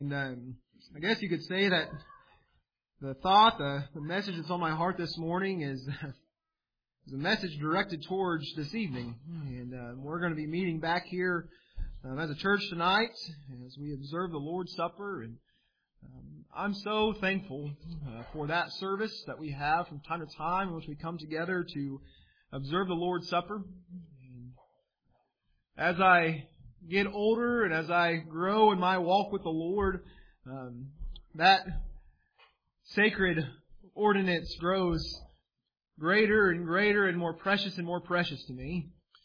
And I guess you could say that the message that's on my heart this morning is a message directed towards this evening. And we're going to be meeting back here as a church tonight as we observe the Lord's Supper. And I'm so thankful for that service that we have from time to time in which we come together to observe the Lord's Supper. And as I get older and as I grow in my walk with the Lord, that sacred ordinance grows greater and greater and more precious to me.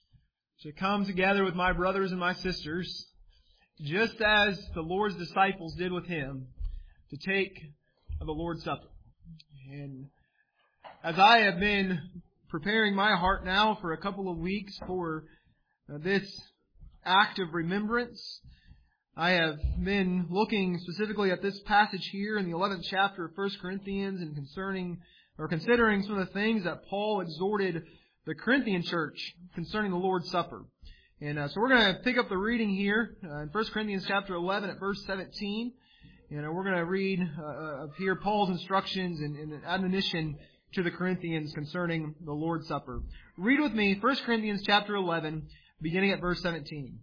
To come together with my brothers and my sisters, just as the Lord's disciples did with Him, to take the Lord's Supper. And as I have been preparing my heart now for a couple of weeks for this act of remembrance, I have been looking specifically at this passage here in the 11th chapter of 1 Corinthians and considering some of the things that Paul exhorted the Corinthian church concerning the Lord's Supper. And so we're going to pick up the reading here in 1 Corinthians chapter 11 at verse 17. And we're going to read here Paul's instructions and admonition to the Corinthians concerning the Lord's Supper. Read with me 1 Corinthians chapter 11, beginning at verse 17.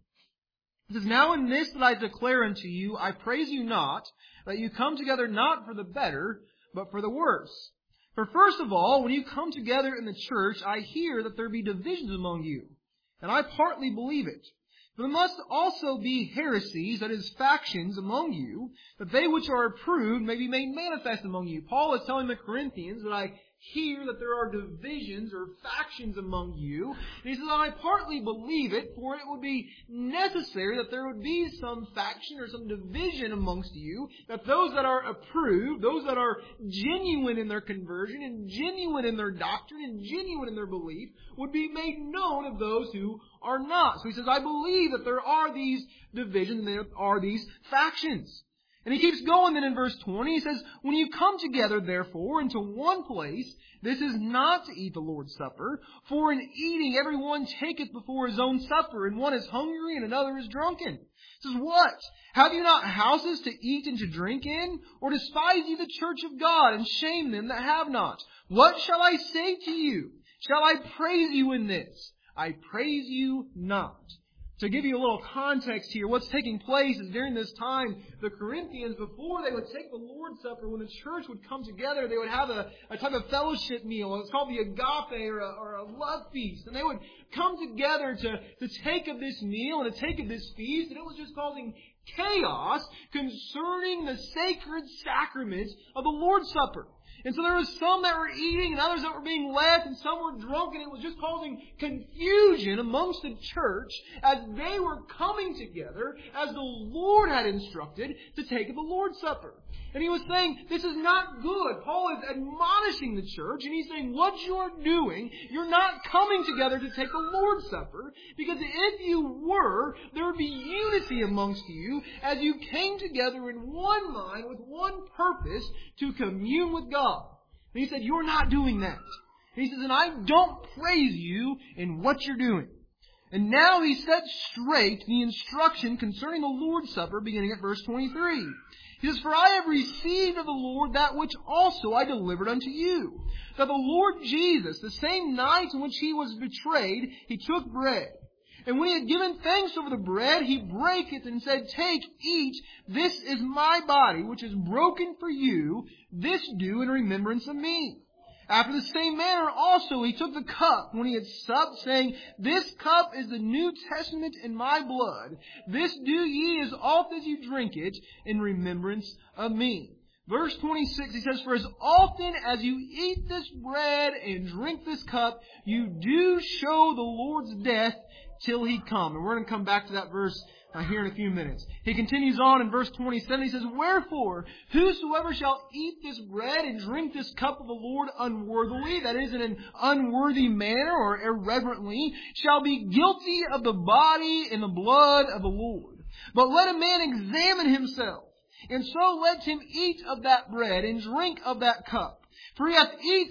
It says, "Now in this that I declare unto you, I praise you not, that you come together not for the better, but for the worse. For first of all, when you come together in the church, I hear that there be divisions among you, and I partly believe it. But there must also be heresies, that is, factions among you, that they which are approved may be made manifest among you." Paul is telling the Corinthians that I hear that there are divisions or factions among you. And he says, I partly believe it, for it would be necessary that there would be some faction or some division amongst you, that those that are approved, those that are genuine in their conversion and genuine in their doctrine and genuine in their belief, would be made known of those who are not. So he says, I believe that there are these divisions and there are these factions. And he keeps going then in verse 20. He says, "When you come together, therefore, into one place, this is not to eat the Lord's Supper. For in eating, every one taketh before his own supper, and one is hungry, and another is drunken." He says, "What? Have you not houses to eat and to drink in? Or despise ye the church of God, and shame them that have not? What shall I say to you? Shall I praise you in this? I praise you not." To give you a little context here, what's taking place is during this time, the Corinthians, before they would take the Lord's Supper, when the church would come together, they would have a type of fellowship meal. It's called the agape or a love feast. And they would come together to take of this meal and to take of this feast. And it was just causing chaos concerning the sacred sacrament of the Lord's Supper. And so there was some that were eating and others that were being left and some were drunk, and it was just causing confusion amongst the church as they were coming together as the Lord had instructed to take the Lord's Supper. And he was saying, this is not good. Paul is admonishing the church, and he's saying, what you're doing, you're not coming together to take the Lord's Supper, because if you were, there would be unity amongst you as you came together in one mind with one purpose to commune with God. And he said, you're not doing that. And he says, and I don't praise you in what you're doing. And now he sets straight the instruction concerning the Lord's Supper, beginning at verse 23. He says, "For I have received of the Lord that which also I delivered unto you, that the Lord Jesus, the same night in which He was betrayed, He took bread. And when He had given thanks over the bread, He brake it and said, Take, eat, this is my body, which is broken for you. This do in remembrance of me. After the same manner also He took the cup when He had supped, saying, This cup is the New Testament in my blood. This do ye as oft as you drink it in remembrance of me." Verse 26, he says, "For as often as you eat this bread and drink this cup, you do show the Lord's death till He come." And we're going to come back to that verse here in a few minutes. He continues on in verse 27. He says, "Wherefore, whosoever shall eat this bread and drink this cup of the Lord unworthily," that is, in an unworthy manner or irreverently, "shall be guilty of the body and the blood of the Lord. But let a man examine himself, and so let him eat of that bread and drink of that cup. For he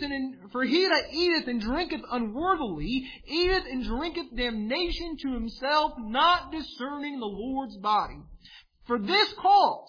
that eateth and drinketh unworthily, eateth and drinketh damnation to himself, not discerning the Lord's body. For this cause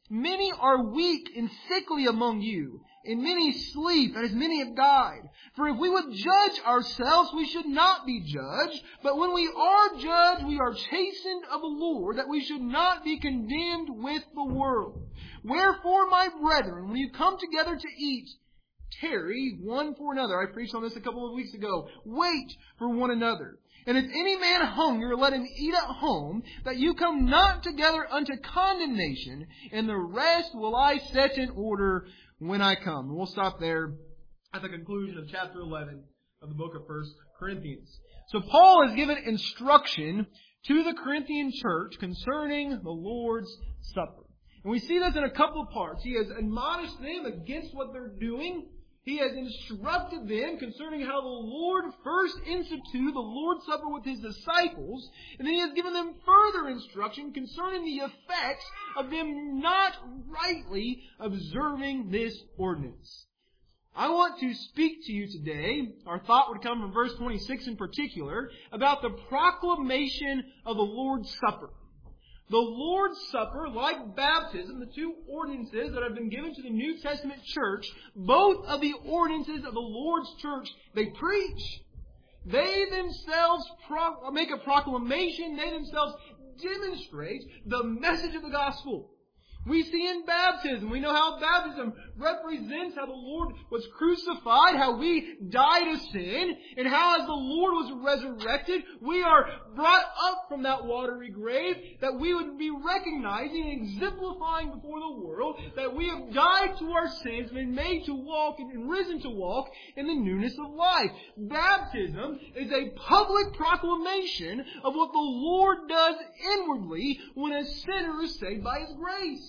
Many are weak and sickly among you, and many sleep, and as many have died. For if we would judge ourselves, we should not be judged. But when we are judged, we are chastened of the Lord, that we should not be condemned with the world. Wherefore, my brethren, when you come together to eat, tarry one for another. I preached on this a couple of weeks ago. Wait for one another. And if any man hunger, let him eat at home, that you come not together unto condemnation, and the rest will I set in order when I come. We'll stop there at the conclusion of chapter 11 of the book of 1 Corinthians. So Paul has given instruction to the Corinthian church concerning the Lord's Supper. And we see this in a couple of parts. He has admonished them against what they're doing. He has instructed them concerning how the Lord first instituted the Lord's Supper with His disciples, and then He has given them further instruction concerning the effects of them not rightly observing this ordinance. I want to speak to you today, our thought would come from verse 26 in particular, about the proclamation of the Lord's Supper. The Lord's Supper, like baptism, the two ordinances that have been given to the New Testament church, both of the ordinances of the Lord's church, they preach. They themselves make a proclamation. They themselves demonstrate the message of the gospel. We see in baptism, we know how baptism represents how the Lord was crucified, how we died to sin, and how as the Lord was resurrected, we are brought up from that watery grave, that we would be recognizing and exemplifying before the world that we have died to our sins, been made to walk and risen to walk in the newness of life. Baptism is a public proclamation of what the Lord does inwardly when a sinner is saved by His grace.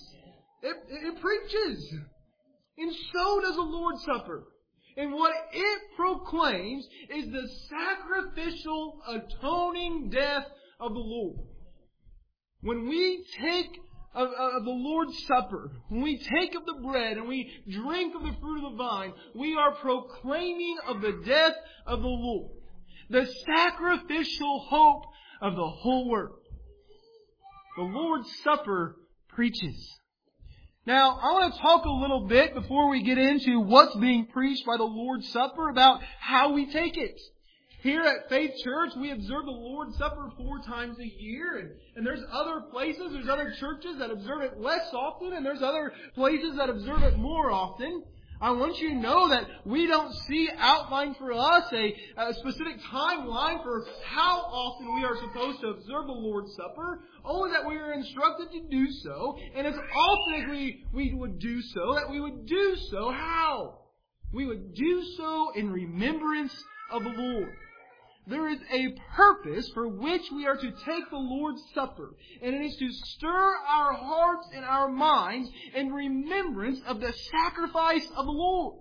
It preaches. And so does the Lord's Supper. And what it proclaims is the sacrificial, atoning death of the Lord. When we take of the Lord's Supper, when we take of the bread and we drink of the fruit of the vine, we are proclaiming of the death of the Lord. The sacrificial hope of the whole world. The Lord's Supper preaches. Now, I want to talk a little bit before we get into what's being preached by the Lord's Supper about how we take it. Here at Faith Church, we observe the Lord's Supper 4 times a year, and there's other places, there's other churches that observe it less often, and there's other places that observe it more often. I want you to know that we don't see outlined for us a specific timeline for how often we are supposed to observe the Lord's Supper, only that we are instructed to do so, and as often as we would do so, that we would do so how? We would do so in remembrance of the Lord. There is a purpose for which we are to take the Lord's Supper, and it is to stir our hearts and our minds in remembrance of the sacrifice of the Lord.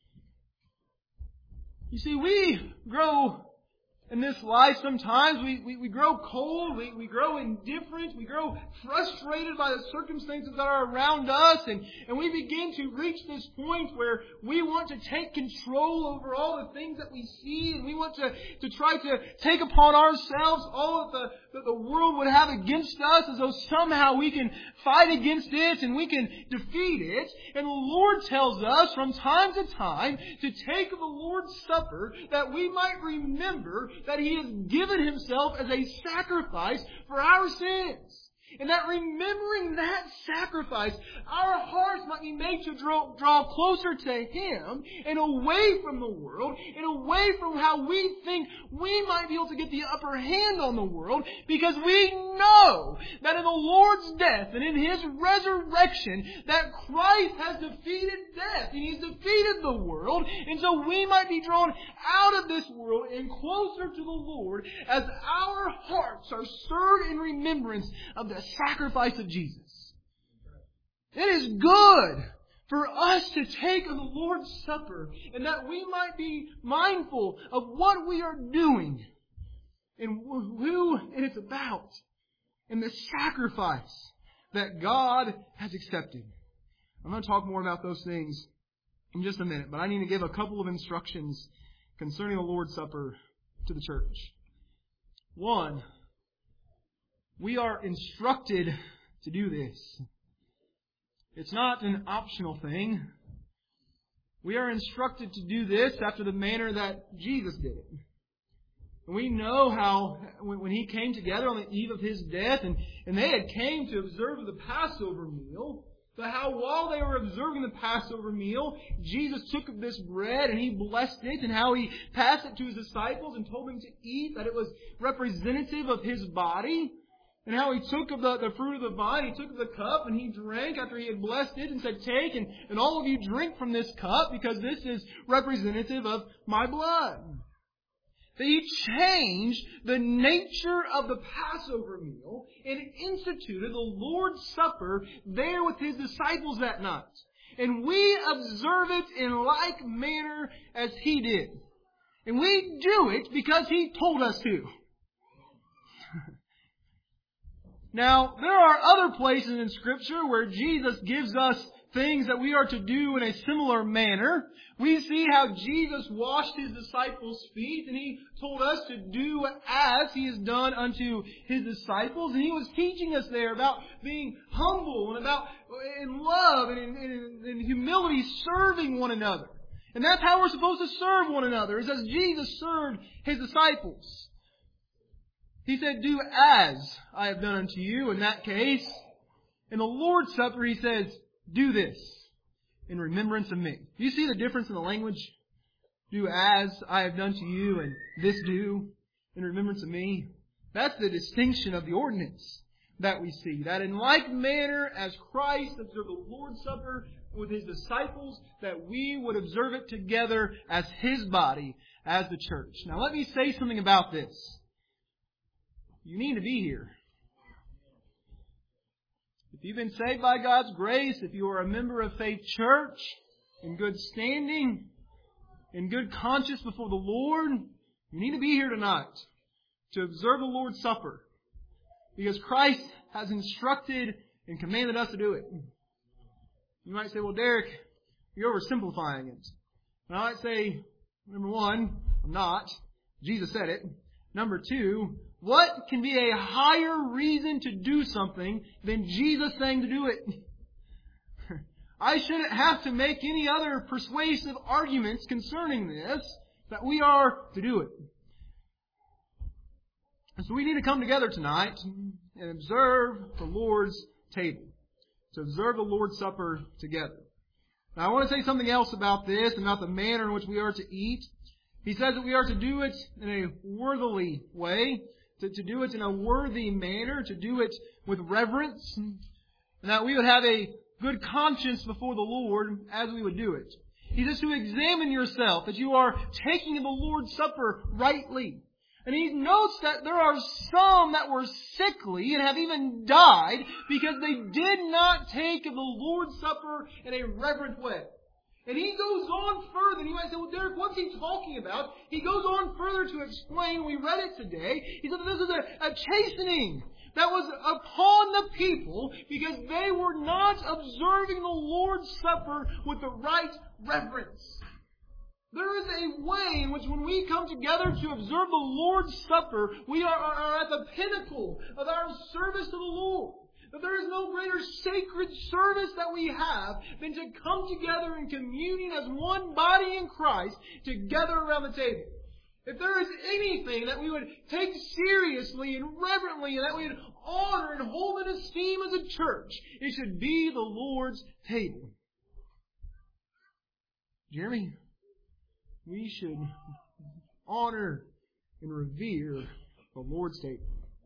You see, we grow in this life sometimes, we grow cold, we grow indifferent, we grow frustrated by the circumstances that are around us, and we begin to reach this point where we want to take control over all the things that we see, and we want to try to take upon ourselves all that the world would have against us, as though somehow we can fight against it and we can defeat it. And the Lord tells us from time to time to take the Lord's Supper that we might remember that He has given Himself as a sacrifice for our sins. And that remembering that sacrifice, our hearts might be made to draw closer to Him and away from the world and away from how we think we might be able to get the upper hand on the world, because we know that in the Lord's death and in His resurrection that Christ has defeated death and He's defeated the world, and so we might be drawn out of this world and closer to the Lord as our hearts are stirred in remembrance of the sacrifice of Jesus. It is good for us to take of the Lord's Supper, and that we might be mindful of what we are doing and who it is about, and the sacrifice that God has accepted. I'm going to talk more about those things in just a minute, but I need to give a couple of instructions concerning the Lord's Supper to the church. One, we are instructed to do this. It's not an optional thing. We are instructed to do this after the manner that Jesus did it. And we know how when He came together on the eve of His death, and they had came to observe the Passover meal, but how while they were observing the Passover meal, Jesus took of this bread and He blessed it, and how He passed it to His disciples and told them to eat, that it was representative of His body. And how He took of the fruit of the vine, He took of the cup, and He drank after He had blessed it and said, "Take, and all of you drink from this cup, because this is representative of my blood." That He changed the nature of the Passover meal and instituted the Lord's Supper there with His disciples that night. And we observe it in like manner as He did. And we do it because He told us to. Now, there are other places in Scripture where Jesus gives us things that we are to do in a similar manner. We see how Jesus washed His disciples' feet, and He told us to do as He has done unto His disciples. And He was teaching us there about being humble and about in love and in humility serving one another. And that's how we're supposed to serve one another, is as Jesus served His disciples. He said, "Do as I have done unto you." In that case, in the Lord's Supper, He says, "Do this in remembrance of me." Do you see the difference in the language? Do as I have done to you, and this do in remembrance of me. That's the distinction of the ordinance that we see. That in like manner as Christ observed the Lord's Supper with His disciples, that we would observe it together as His body, as the church. Now let me say something about this. You need to be here. If you've been saved by God's grace, if you are a member of Faith Church, in good standing, in good conscience before the Lord, you need to be here tonight to observe the Lord's Supper. Because Christ has instructed and commanded us to do it. You might say, "Well, Derek, you're oversimplifying it." And I might say, number one, I'm not. Jesus said it. Number two, what can be a higher reason to do something than Jesus saying to do it? I shouldn't have to make any other persuasive arguments concerning this, that we are to do it. And so we need to come together tonight and observe the Lord's table, to observe the Lord's Supper together. Now I want to say something else about this, about the manner in which we are to eat. He says that we are to do it in a worthily way, to do it in a worthy manner, to do it with reverence, and that we would have a good conscience before the Lord as we would do it. He says to examine yourself, that you are taking the Lord's Supper rightly. And he notes that there are some that were sickly and have even died because they did not take of the Lord's Supper in a reverent way. And he goes on further, and you might say, "Well, Derek, what's he talking about?" He goes on further to explain, we read it today, he said that this is a chastening that was upon the people because they were not observing the Lord's Supper with the right reverence. There is a way in which when we come together to observe the Lord's Supper, we are at the pinnacle of our service to the Lord. That there is no greater sacred service that we have than to come together in communion as one body in Christ together around the table. If there is anything that we would take seriously and reverently and that we would honor and hold in esteem as a church, it should be the Lord's table. Jeremy, we should honor and revere the Lord's table.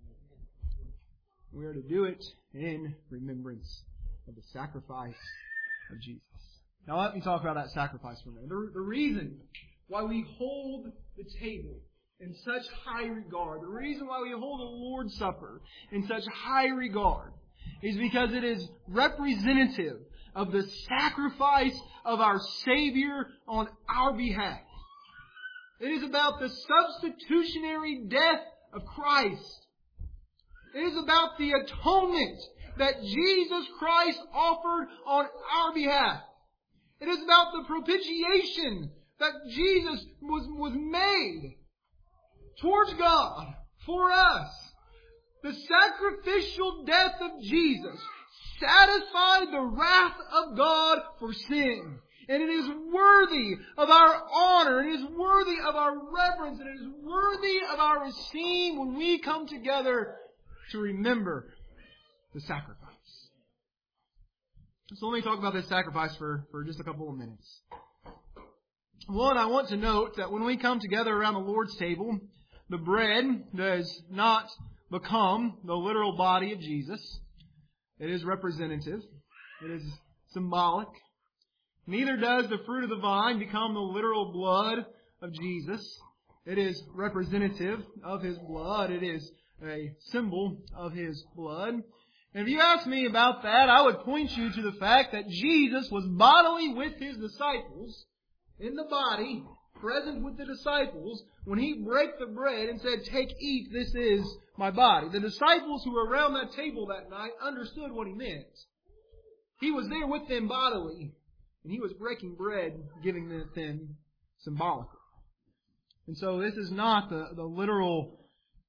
We are to do it in remembrance of the sacrifice of Jesus. Now let me talk about that sacrifice for a minute. The reason why we hold the table in such high regard, the reason why we hold the Lord's Supper in such high regard, is because it is representative of the sacrifice of our Savior on our behalf. It is about the substitutionary death of Christ. It is about the atonement that Jesus Christ offered on our behalf. It is about the propitiation that Jesus was made towards God for us. The sacrificial death of Jesus satisfied the wrath of God for sin. And it is worthy of our honor, it is worthy of our reverence, and it is worthy of our esteem when we come together to remember the sacrifice. So let me talk about this sacrifice for just a couple of minutes. One, I want to note that when we come together around the Lord's table, the bread does not become the literal body of Jesus. It is representative. It is symbolic. Neither does the fruit of the vine become the literal blood of Jesus. It is representative of His blood. It is a symbol of His blood. And if you ask me about that, I would point you to the fact that Jesus was bodily with His disciples, in the body, present with the disciples, when He broke the bread and said, "Take, eat, this is my body." The disciples who were around that table that night understood what He meant. He was there with them bodily, and He was breaking bread, giving it them symbolically. And so this is not the literal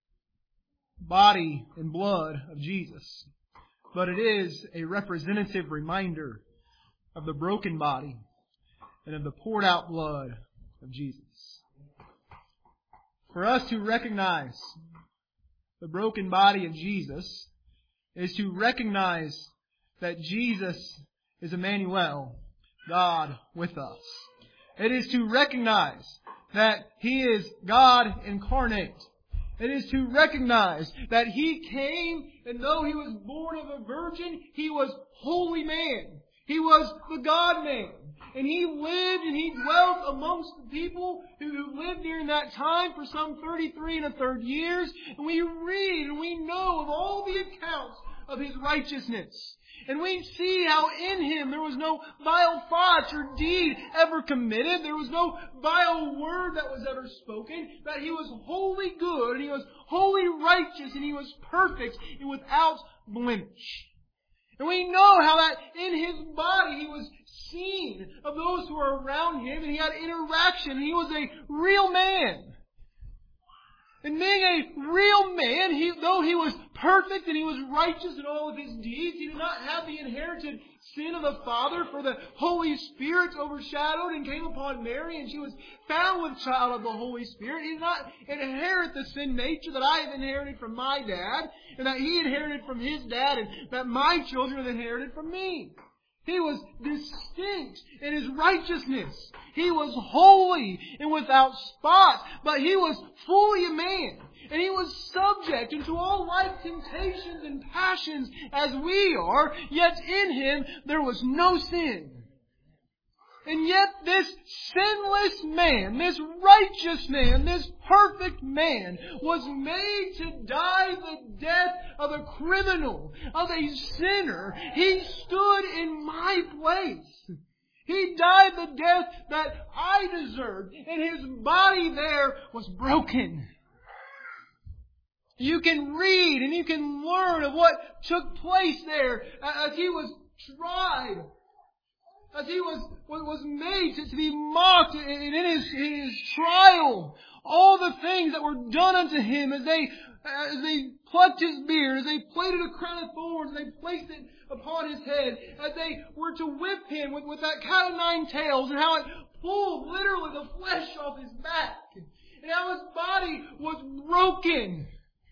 body and blood of Jesus, but it is a representative reminder of the broken body and of the poured out blood of Jesus. For us to recognize the broken body of Jesus is to recognize that Jesus is Emmanuel, God with us. It is to recognize that He is God incarnate. It is to recognize that He came, and though He was born of a virgin, He was holy man. He was the God-man. And He lived and He dwelt amongst the people who lived during that time for some 33 1/3 years. And we read and we know of all the accounts of His righteousness. And we see how in Him there was no vile thoughts or deed ever committed. There was no vile word that was ever spoken. That He was wholly good, and He was wholly righteous, and He was perfect and without blemish. And we know how that in His body He was seen of those who were around Him, and He had interaction, and He was a real man. And being a real man, though He was perfect and He was righteous in all of His deeds, He did not have the inherited sin of the Father, for the Holy Spirit overshadowed and came upon Mary, and she was found with child of the Holy Spirit. He did not inherit the sin nature that I have inherited from my dad, and that He inherited from His dad, and that my children have inherited from me. He was distinct in His righteousness. He was holy and without spot, but He was fully a man. And He was subject unto all life temptations and passions as we are, yet in Him there was no sin. And yet this sinless man, this righteous man, this perfect man was made to die the death of a criminal, of a sinner. He stood in my place. He died the death that I deserved, and His body there was broken. You can read and you can learn of what took place there as He was tried, as He was made to be mocked in His trial. All the things that were done unto Him as they plucked His beard, as they plaited a crown of thorns, as they placed it upon His head, as they were to whip Him with that cat of nine tails, and how it pulled literally the flesh off His back, and how His body was broken.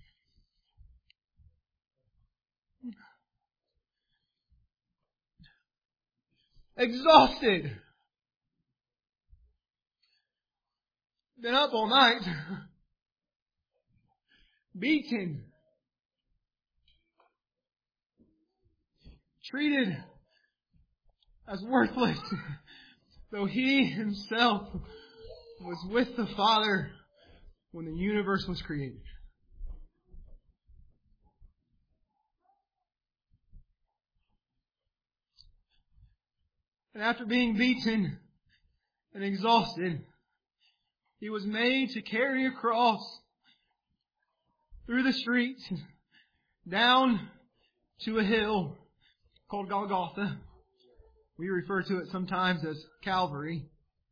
Exhausted. Been up all night. Beaten. Treated as worthless. Though He Himself was with the Father when the universe was created. And after being beaten and exhausted, He was made to carry a cross through the streets, down to a hill called Golgotha. We refer to it sometimes as Calvary.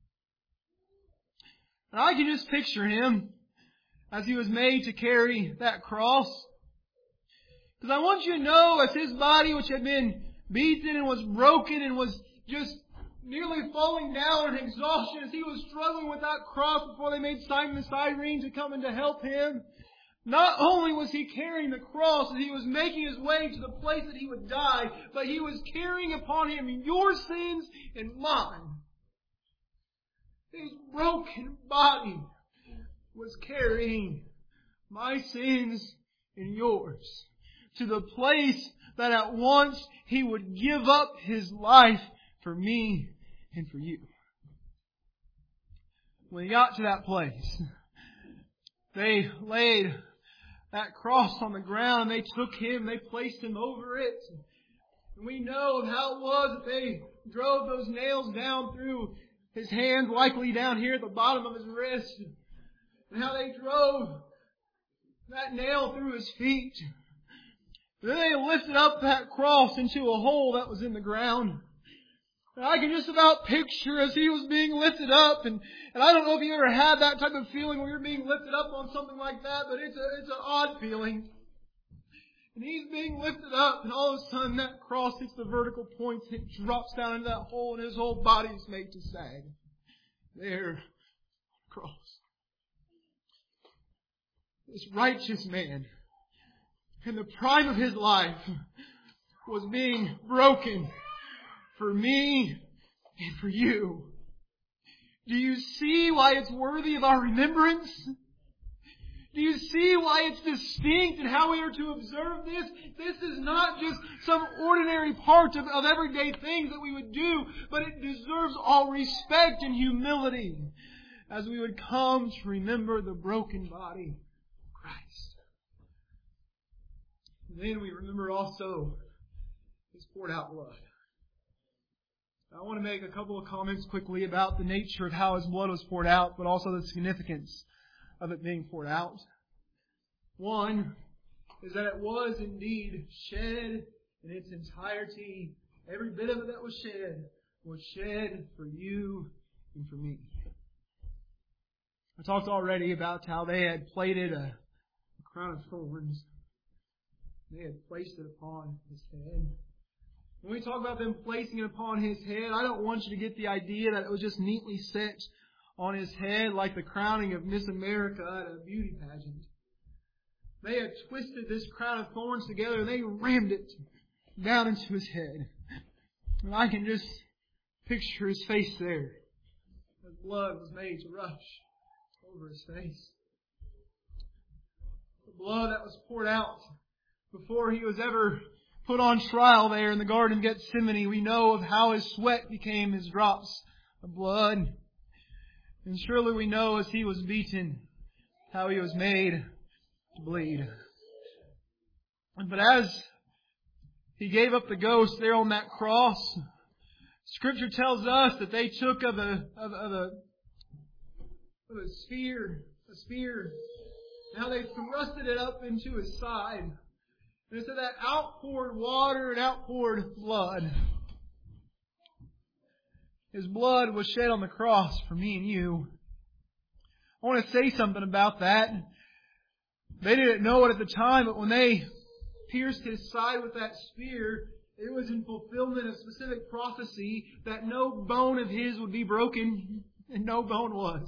And I can just picture Him as He was made to carry that cross. Because I want you to know, as His body, which had been beaten and was broken and was just nearly falling down in exhaustion as he was struggling with that cross before they made Simon the Cyrene to come and to help him. Not only was he carrying the cross as he was making his way to the place that he would die, but he was carrying upon him your sins and mine. His broken body was carrying my sins and yours to the place that at once he would give up his life for me and for you. When he got to that place, they laid that cross on the ground, and they took him, they placed him over it. And we know of how it was that they drove those nails down through his hands, likely down here at the bottom of his wrist, and how they drove that nail through his feet. And then they lifted up that cross into a hole that was in the ground. And I can just about picture as he was being lifted up, and I don't know if you ever had that type of feeling when you're being lifted up on something like that, but it's an odd feeling. And he's being lifted up, and all of a sudden that cross hits the vertical points, it drops down into that hole, and his whole body is made to sag. There, cross. This righteous man, in the prime of his life, was being broken for me and for you. Do you see why it's worthy of our remembrance? Do you see why it's distinct and how we are to observe this? This is not just some ordinary part of everyday things that we would do, but it deserves all respect and humility as we would come to remember the broken body of Christ. And then we remember also His poured out blood. I want to make a couple of comments quickly about the nature of how His blood was poured out, but also the significance of it being poured out. One is that it was indeed shed in its entirety. Every bit of it that was shed for you and for me. I talked already about how they had plaited a crown of thorns. They had placed it upon His head. When we talk about them placing it upon His head, I don't want you to get the idea that it was just neatly set on His head like the crowning of Miss America at a beauty pageant. They had twisted this crown of thorns together and they rammed it down into His head. And I can just picture His face there. His blood was made to rush over His face. The blood that was poured out before He was ever put on trial there in the Garden of Gethsemane. We know of how His sweat became His drops of blood. And surely we know as He was beaten, how He was made to bleed. But as He gave up the ghost there on that cross, Scripture tells us that they took of a spear, and how they thrusted it up into His side. And it said that outpoured water and outpoured blood. His blood was shed on the cross for me and you. I want to say something about that. They didn't know it at the time, but when they pierced His side with that spear, it was in fulfillment of specific prophecy that no bone of His would be broken, and no bone was.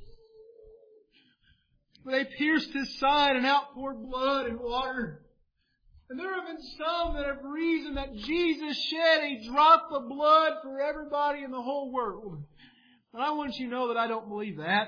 But they pierced His side and outpoured blood and water. And there have been some that have reasoned that Jesus shed a drop of blood for everybody in the whole world. And I want you to know that I don't believe that.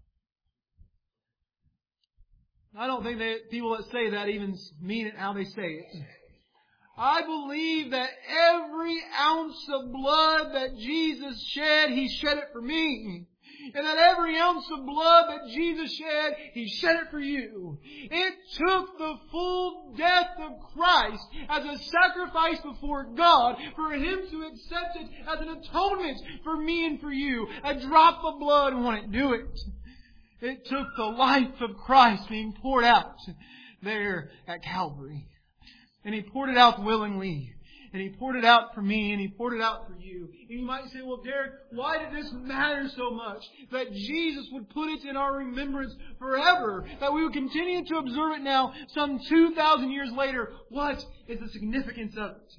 I don't think that people that say that even mean it how they say it. I believe that every ounce of blood that Jesus shed, He shed it for me. And that every ounce of blood that Jesus shed, He shed it for you. It took the full death of Christ as a sacrifice before God for Him to accept it as an atonement for me and for you. A drop of blood wouldn't do it. It took the life of Christ being poured out there at Calvary. And He poured it out willingly. And He poured it out for me, and He poured it out for you. And you might say, well, Derek, why did this matter so much? That Jesus would put it in our remembrance forever. That we would continue to observe it now, some 2,000 years later. What is the significance of it?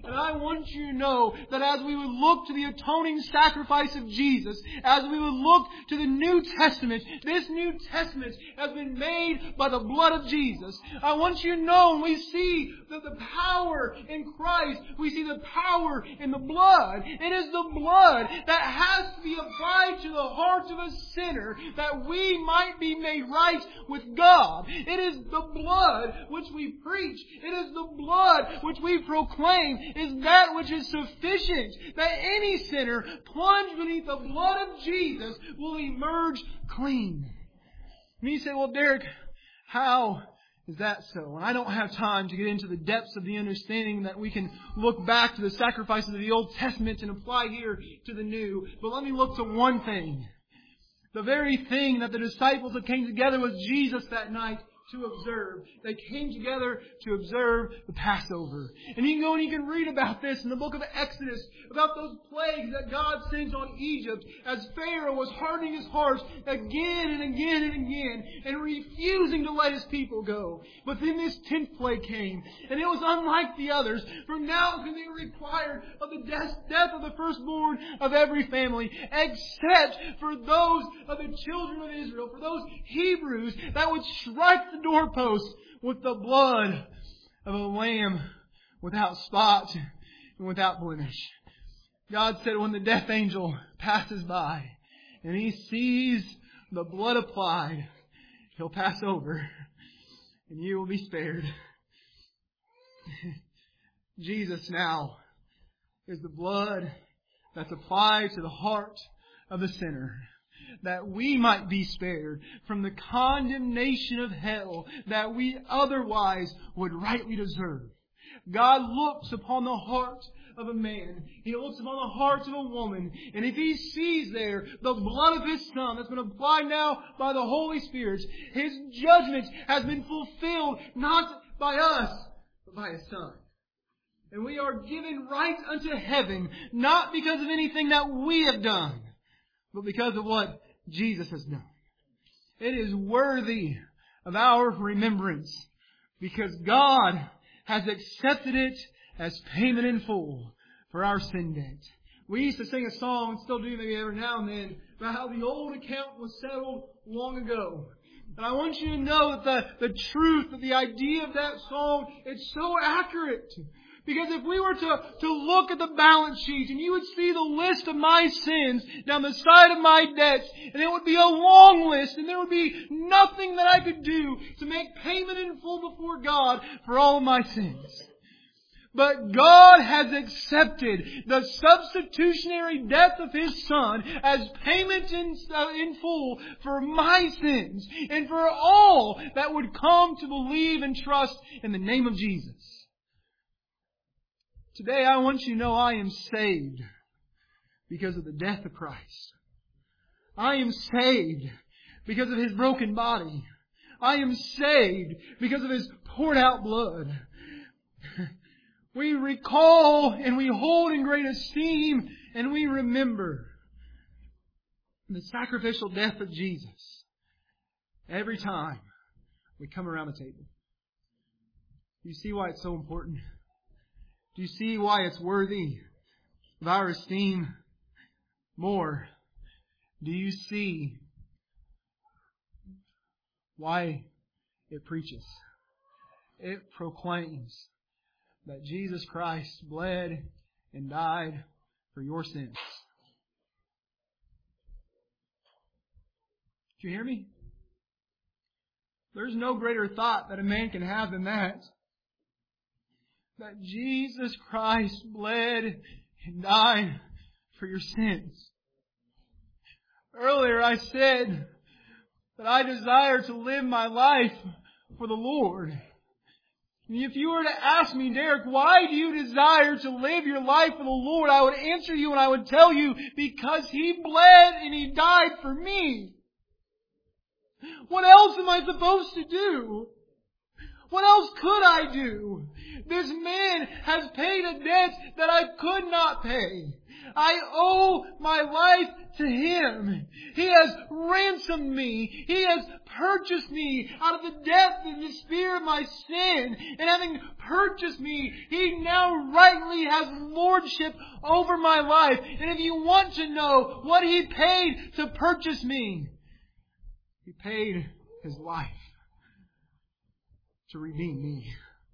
And I want you to know that as we would look to the atoning sacrifice of Jesus, as we would look to the New Testament, this New Testament has been made by the blood of Jesus. I want you to know when we see the power in Christ, we see the power in the blood. It is the blood that has to be applied to the heart of a sinner that we might be made right with God. It is the blood which we preach. It is the blood which we proclaim is that which is sufficient, that any sinner plunged beneath the blood of Jesus will emerge clean. And you say, well, Derek, how is that so? And I don't have time to get into the depths of the understanding that we can look back to the sacrifices of the Old Testament and apply here to the New. But let me look to one thing. The very thing that the disciples that came together with Jesus that night to observe. They came together to observe the Passover. And you can go and you can read about this in the book of Exodus, about those plagues that God sends on Egypt as Pharaoh was hardening his heart again and again and again and refusing to let his people go. But then this 10th plague came, and it was unlike the others, for now it was going to be required of the death of the firstborn of every family, except for those of the children of Israel, for those Hebrews that would strike the doorpost with the blood of a lamb without spot and without blemish. God said when the death angel passes by and he sees the blood applied, he'll pass over and you will be spared. Jesus now is the blood that's applied to the heart of the sinner, that we might be spared from the condemnation of hell that we otherwise would rightly deserve. God looks upon the heart of a man. He looks upon the heart of a woman. And if He sees there the blood of His Son that's been applied now by the Holy Spirit, His judgment has been fulfilled not by us, but by His Son. And we are given right unto heaven, not because of anything that we have done, but because of what Jesus has done. It is worthy of our remembrance because God has accepted it as payment in full for our sin debt. We used to sing a song, and still do maybe every now and then, about how the old account was settled long ago. And I want you to know that the truth, that the idea of that song, it's so accurate. Because if we were to look at the balance sheet and you would see the list of my sins down the side of my debts, and it would be a long list, and there would be nothing that I could do to make payment in full before God for all of my sins. But God has accepted the substitutionary death of His Son as payment in full for my sins and for all that would come to believe and trust in the name of Jesus. Today I want you to know I am saved because of the death of Christ. I am saved because of His broken body. I am saved because of His poured out blood. We recall and we hold in great esteem and we remember the sacrificial death of Jesus every time we come around the table. Do you see why it's so important? Do you see why it's worthy of our esteem more? Do you see why it preaches? It proclaims that Jesus Christ bled and died for your sins. Did you hear me? There's no greater thought that a man can have than that. That Jesus Christ bled and died for your sins. Earlier I said that I desire to live my life for the Lord. And if you were to ask me, Derek, why do you desire to live your life for the Lord? I would answer you and I would tell you, because He bled and He died for me. What else am I supposed to do? What else could I do? This man has paid a debt that I could not pay. I owe my life to Him. He has ransomed me. He has purchased me out of the depth and despair of my sin. And having purchased me, He now rightly has lordship over my life. And if you want to know what He paid to purchase me, He paid His life to redeem me.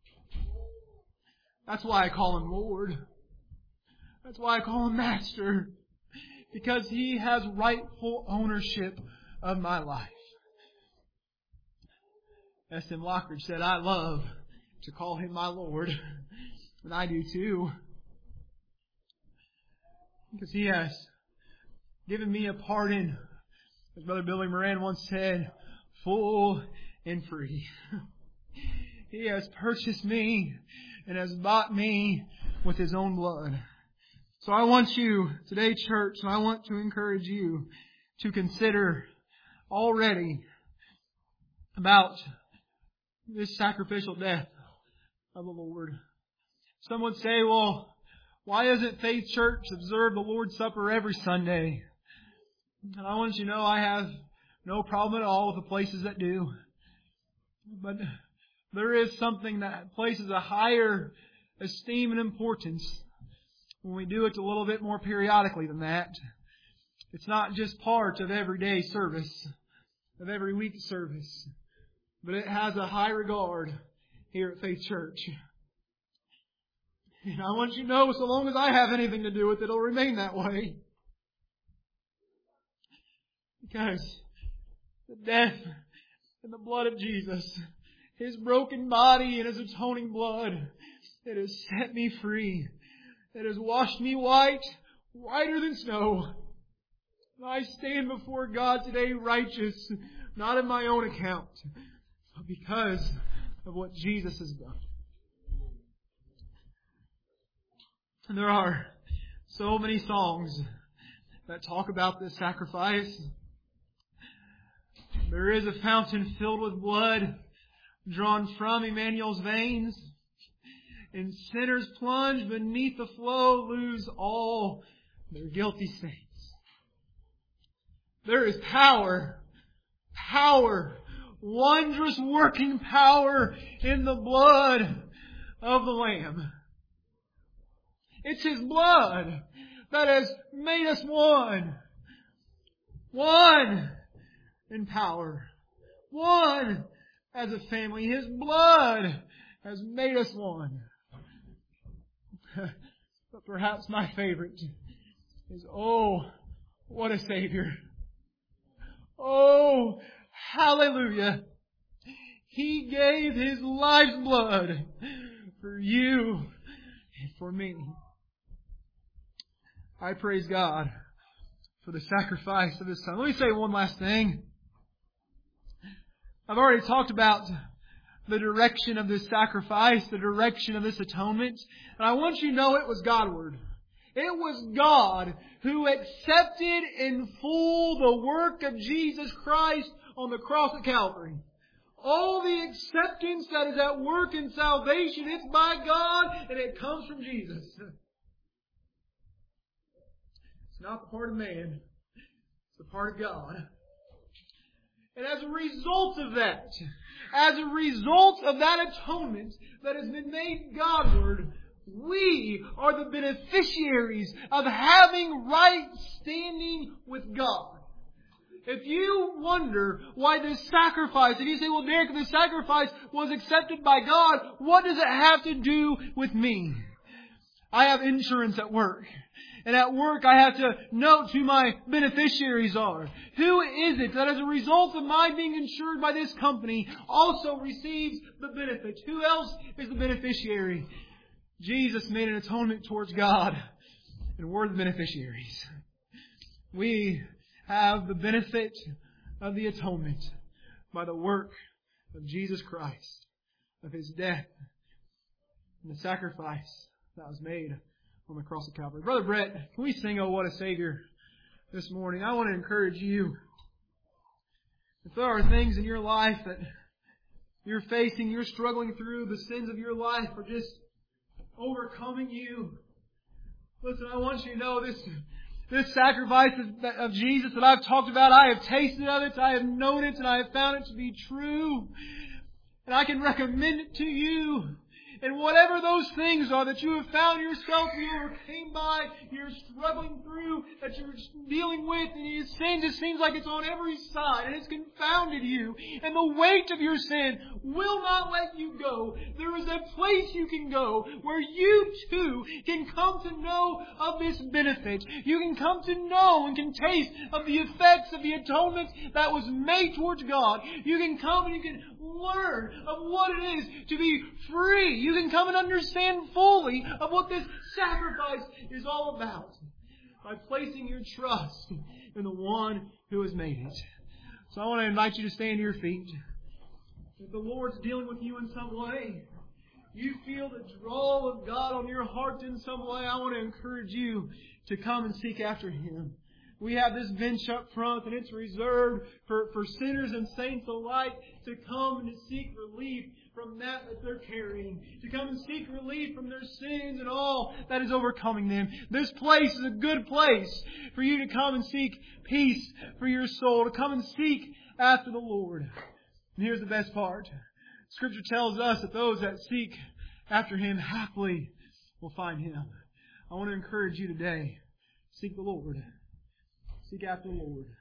That's why I call Him Lord. That's why I call Him Master. Because He has rightful ownership of my life. S.M. Lockridge said, I love to call Him my Lord. And I do too. Because He has given me a pardon, as Brother Billy Moran once said, full and free. He has purchased me and has bought me with His own blood. So I want you today, church, and I want to encourage you to consider already about this sacrificial death of the Lord. Some would say, well, why doesn't Faith Church observe the Lord's Supper every Sunday? And I want you to know I have no problem at all with the places that do. But there is something that places a higher esteem and importance when we do it a little bit more periodically than that. It's not just part of everyday service, of every week service, but it has a high regard here at Faith Church. And I want you to know, so long as I have anything to do with it, it'll remain that way. Because the death and the blood of Jesus, His broken body and His atoning blood, it has set me free. It has washed me white, whiter than snow. I stand before God today righteous, not in my own account, but because of what Jesus has done. And there are so many songs that talk about this sacrifice. There is a fountain filled with blood drawn from Emmanuel's veins. And sinners plunge beneath the flow lose all their guilty stains. There is power, wondrous working power in the blood of the Lamb. It's His blood that has made us one. One in power. One as a family. His blood has made us one. But perhaps my favorite is, oh, what a Savior. Oh, hallelujah. He gave His life's blood for you and for me. I praise God for the sacrifice of His Son. Let me say one last thing. I've already talked about the direction of this sacrifice, the direction of this atonement. And I want you to know it was Godward. It was God who accepted in full the work of Jesus Christ on the cross at Calvary. All the acceptance that is at work in salvation, it's by God and it comes from Jesus. It's not the part of man. It's the part of God. And as a result of that atonement that has been made Godward, we are the beneficiaries of having right standing with God. If you wonder why this sacrifice, if you say, well, Derek, this sacrifice was accepted by God, what does it have to do with me? I have insurance at work. And at work I have to note who my beneficiaries are. Who is it that as a result of my being insured by this company also receives the benefits? Who else is the beneficiary? Jesus made an atonement towards God, and we're the beneficiaries. We have the benefit of the atonement by the work of Jesus Christ, of His death, and the sacrifice that was made on the cross of Calvary. Brother Brett, can we sing "Oh, What a Savior" this morning? I want to encourage you. If there are things in your life that you're facing, you're struggling through, the sins of your life are just overcoming you, Listen, I want you to know this sacrifice of Jesus that I've talked about, I have tasted of it, I have known it, and I have found it to be true. And I can recommend it to you. And whatever those things are that you have found yourself, you overcame by, you're struggling through, that you're dealing with, and your sin just seems like it's on every side, and it's confounded you. And the weight of your sin will not let you go. There is a place you can go where you too can come to know of this benefit. You can come to know and can taste of the effects of the atonement that was made towards God. You can come and you can learn of what it is to be free. You can come and understand fully of what this sacrifice is all about by placing your trust in the one who has made it. So I want to invite you to stand to your feet. If the Lord's dealing with you in some way, you feel the draw of God on your heart in some way, I want to encourage you to come and seek after Him. We have this bench up front, and it's reserved for sinners and saints alike to come and to seek relief from that they're carrying, to come and seek relief from their sins and all that is overcoming them. This place is a good place for you to come and seek peace for your soul, to come and seek after the Lord. And here's the best part. Scripture tells us that those that seek after Him happily will find Him. I want to encourage you today, seek the Lord. Seek after the Lord.